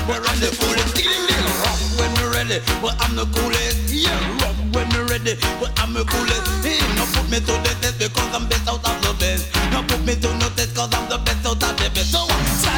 but I'm the coolest. Rough when me ready, but I'm the coolest. Yeah, rough when me ready, but I'm the coolest. Hey, no put me to the test because I'm best out of the best. No put me to no test cause I'm the best out of the best. So